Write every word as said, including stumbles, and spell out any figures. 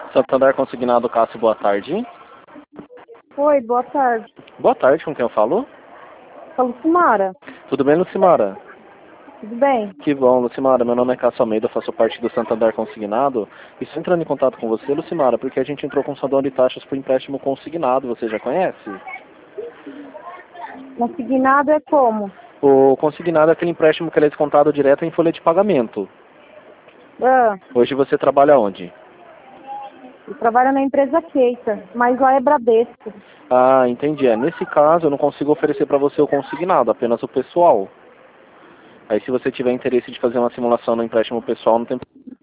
Santander Consignado Cássio, boa tarde. Oi, boa tarde. Boa tarde, com quem eu falo? Sou Lucimara. Tudo bem, Lucimara? Tudo bem? Que bom, Lucimara. Meu nome é Cássio Almeida, faço parte do Santander Consignado. E estou entrando em contato com você, Lucimara, porque a gente entrou com um saldo de taxas por empréstimo consignado. Você já conhece? Consignado é como? O consignado é aquele empréstimo que ele é descontado direto em folha de pagamento. Ah, Hoje você trabalha onde? eu trabalho na empresa Keita, mas lá é Bradesco. Ah, entendi. É, nesse caso, eu não consigo oferecer para você o consignado, apenas o pessoal. Aí, se você tiver interesse de fazer uma simulação no empréstimo pessoal, não tem